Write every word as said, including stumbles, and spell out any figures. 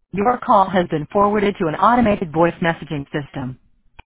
Your call has been forwarded to an automated voice messaging system.